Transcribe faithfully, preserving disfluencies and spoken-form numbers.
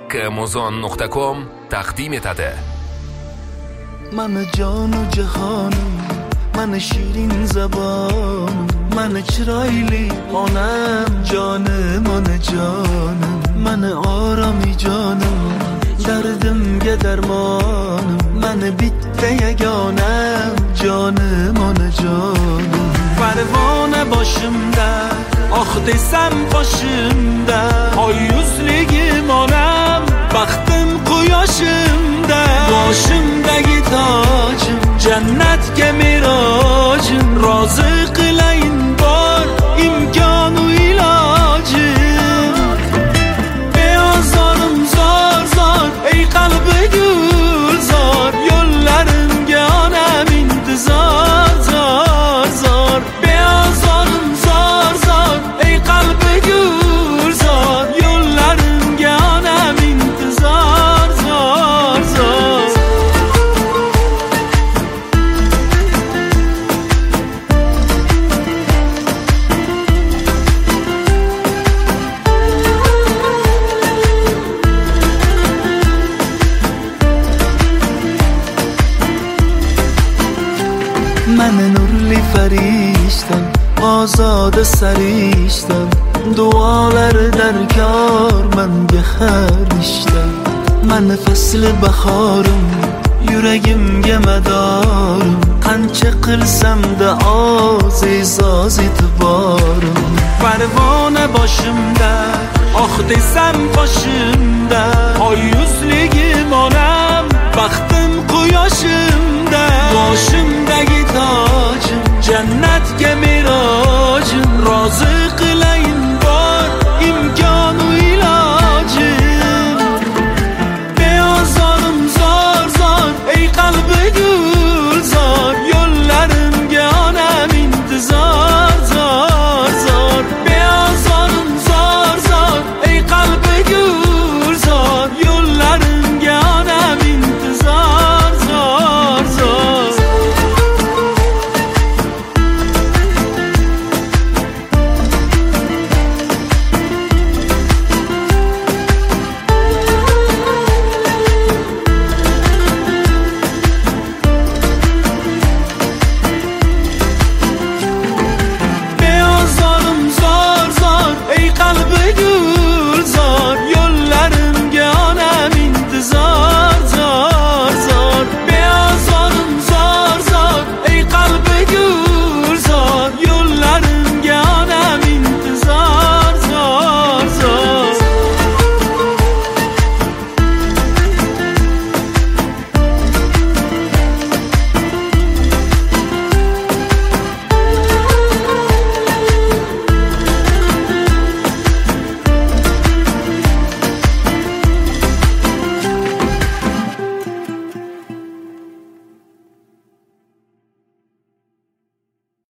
amazon nuqta com taqdim etadi. من جان و جهانم، من شیرین زبانم، من چرایلی خانم، جانم جانم، من آرامی جانم، دردم گه درمانم، من بیت یگانم، جانم جانم. پروانه başım da, ah desem başımda, ay yüzlüğüm anam, baktım kuyaşımda, başımdaki tacım, cennetke miracım, razı kılayın var, imkanı ilacım. Beyazlarım zar zar, ey kalbi gülzar, yollarım gânem intizar zar zar. Beyazlarım zar zar, ey kalbi gülzar, yollarım gânem intizar zar zar. من nurli فرشتم، آزاد سریشتم، dualar درکار من بخرشتم. من فصل بخارم، yüreğimge medarım, qancha qilsam da aziz az itibarım. Parvona boshimda, ah desam boshimda, ay yuzligim onam, baxtim quyoshimda, boshimdagi tocim, jannatga mirojim, rozi